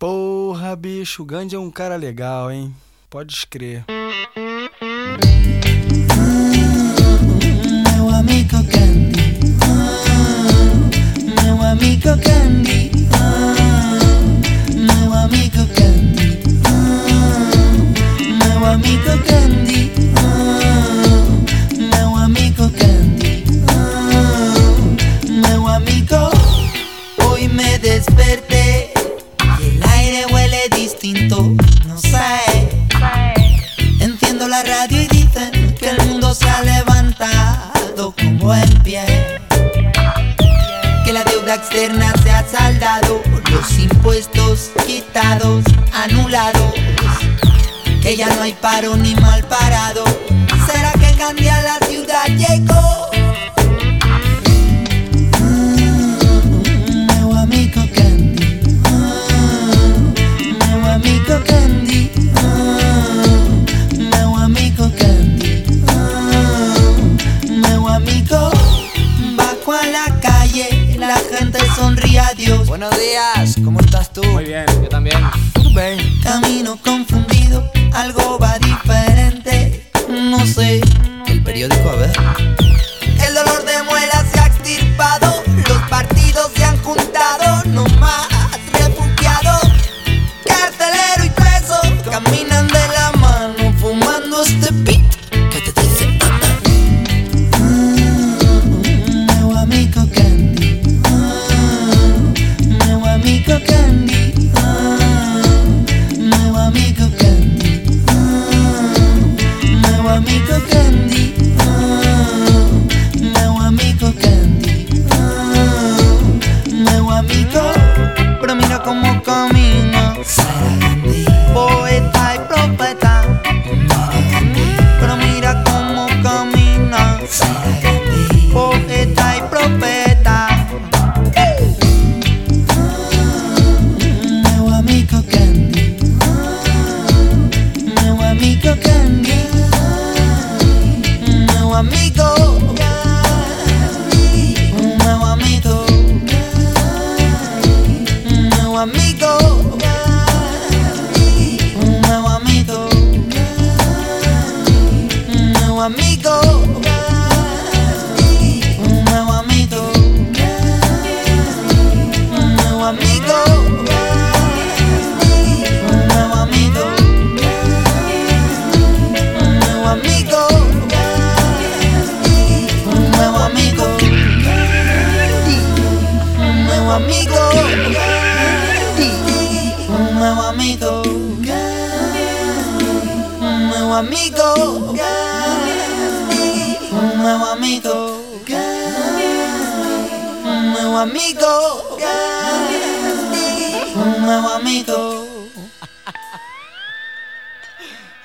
Porra, bicho, o Gandhi é um cara legal, hein? Pode escrever. Meu amigo Gandhi, meu amigo Gandhi, meu amigo Gandhi, meu amigo Gandhi, meu amigo Gandhi, meu amigo. Hoy me desperté y el aire huele distinto, no sé. Enciendo la radio y dicen que el mundo se ha levantado con buen pie, que la deuda externa se ha saldado, los impuestos quitados, anulados, que ya no hay paro ni mal parado. ¿Será que Gandhi a la ciudad llegó? Meu amigo Gandhi, meu amigo Gandhi, meu amigo Gandhi, meu amigo. Bajo a la calle, la gente sonríe a Dios. Buenos días, ¿cómo estás tú? Muy bien. Yo también. Tudo bem. Camino confundido, algo va diferente. No sé, El periódico, a ver. el dolor de muela se ha extirpado, los partidos se han juntado, no más refugiados, carcelero y preso caminan de la mano fumando este beat que te dice meu amigo Gandhi, meu amigo Gandhi, meu amigo Gandhi, meu amigo Gandhi, meu amigo Gandhi, meu amigo. Pero mira cómo camina, poeta y profeta. Pero mira cómo camina, poeta y profeta. Meu amigo Gandhi, meu amigo Gandhi, meu amigo, meu amigo, meu amigo, meu amigo, meu amigo, meu amigo, meu amigo, meu amigo, meu amigo, meu amigo, meu amigo, meu amigo, meu amigo, meu amigo, meu amigo, meu amigo.